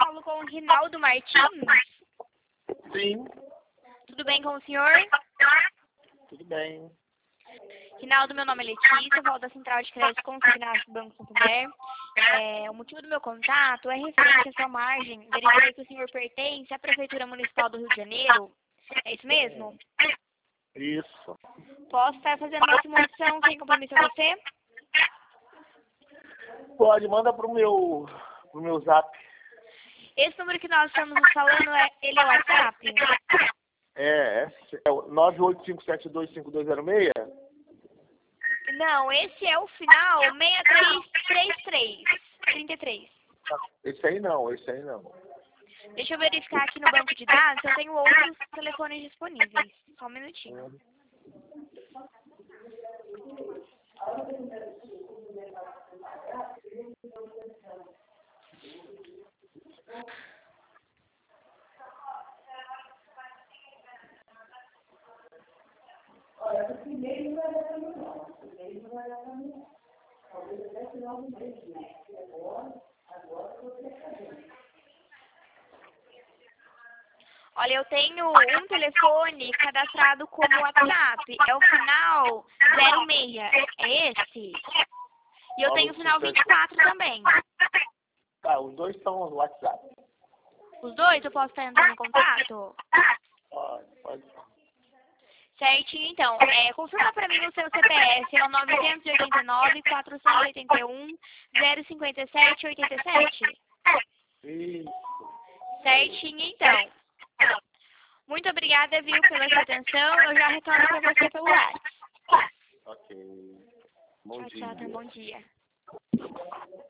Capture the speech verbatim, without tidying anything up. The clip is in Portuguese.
falo com o Rinaldo Martins. Sim, Tudo bem com o senhor? tudo bem. Rinaldo, meu nome é Letícia, eu falo da Central de Crédito Consignado do Banco Santander. É, o motivo do meu contato é referente à sua margem. Verifiquei que o senhor pertence à Prefeitura Municipal do Rio de Janeiro. É isso mesmo? Isso. Posso estar fazendo uma simulação sem compromisso a você? Pode, manda pro meu, pro meu zap. Esse número que nós estamos falando, é, ele é o WhatsApp? É, é o nove oito cinco sete dois cinco dois zero seis? Não, esse é o final seis três três três, trinta e três. Esse aí não, esse aí não. Deixa eu verificar aqui no banco de dados se eu tenho outros telefones disponíveis. Só um minutinho. Olha, eu tenho um telefone cadastrado como WhatsApp. É o final zero seis. É esse? E eu tenho o final vinte e quatro também. Tá, os dois estão no WhatsApp. Os dois eu posso estar entrando em contato? Pode, pode. Certinho, então. É, confirma para mim o seu C P F. É o nove oito nove, quatro oito um, zero cinco sete, oito sete? Isso. Certinho, então. Muito obrigada, viu, pela sua atenção. Eu já retorno para você pelo WhatsApp. Ok. Bom Tchau, dia. tchau, tá, bom dia.